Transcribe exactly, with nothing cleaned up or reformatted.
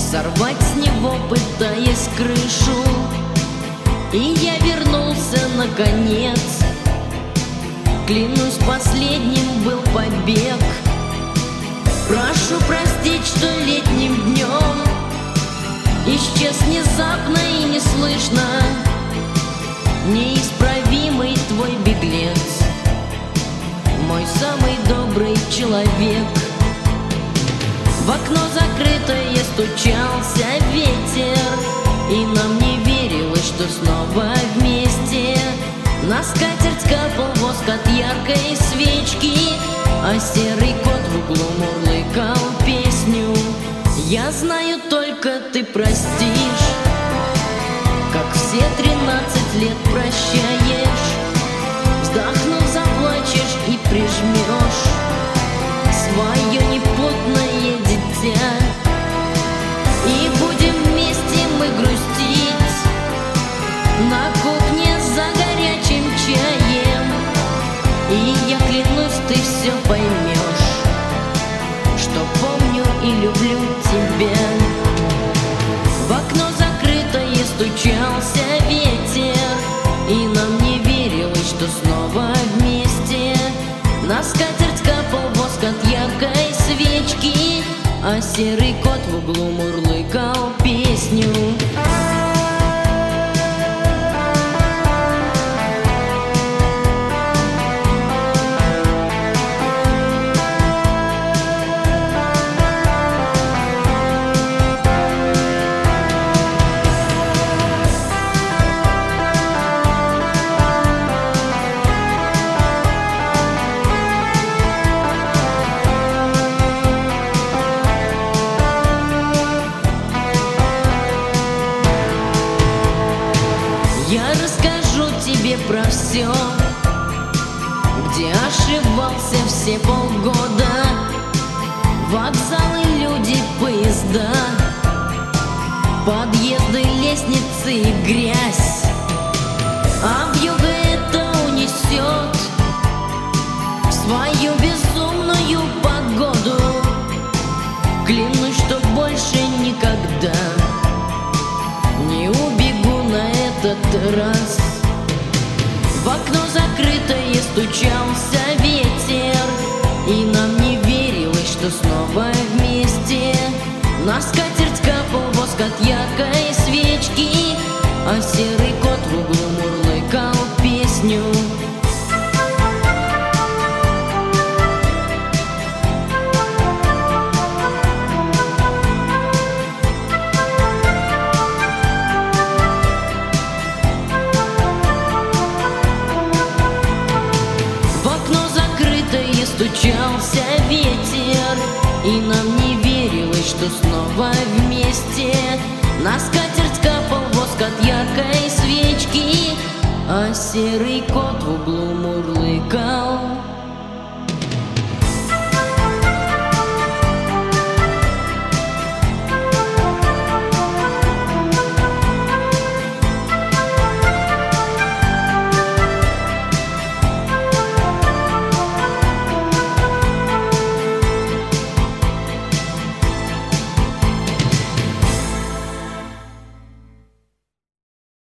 сорвать с него, пытаясь крышу. И я вернулся наконец. Клянусь, последним был побег. Прошу простить, что летним днем исчез внезапно и неслышно неисправимый твой беглец, мой самый добрый человек. В окно закрытое стучался ветер, и нам не верилось, что снова вместе. На скатерть капал воск от яркой свечки, а серый кот в углу мурлыкал песню. Я знаю, только ты простишь, как все тринадцать лет прощаешь. Вздохнув, заплачешь и прижмешь свое непутное дитя. И будем вместе мы грустить на кухне за горячим чаем. И я клянусь, ты все поймешь, что помню и люблю тебя. В окно закрытое стучался ветер, и нам не верилось, что снова вместе. На скатерть капал воск от яркой свечки, а серый кот в углу мурлыкал песню. Я расскажу тебе про все, где ошибался все полгода. Вокзалы, люди, поезда, подъезды, лестницы и грязь. А вьюга это унесет в свою безумную погоду. Клянусь, что больше никогда не убегу на этот раз. В окно закрытое стучался ветер, и нам не верилось, что снова вместе. На скатерть капал воск от яркой свечки, а серый кот в углу мурлыкал песню. Стучался ветер, и нам не верилось, что снова вместе. На скатерть капал воск от яркой свечки, а серый кот в углу мурлыкал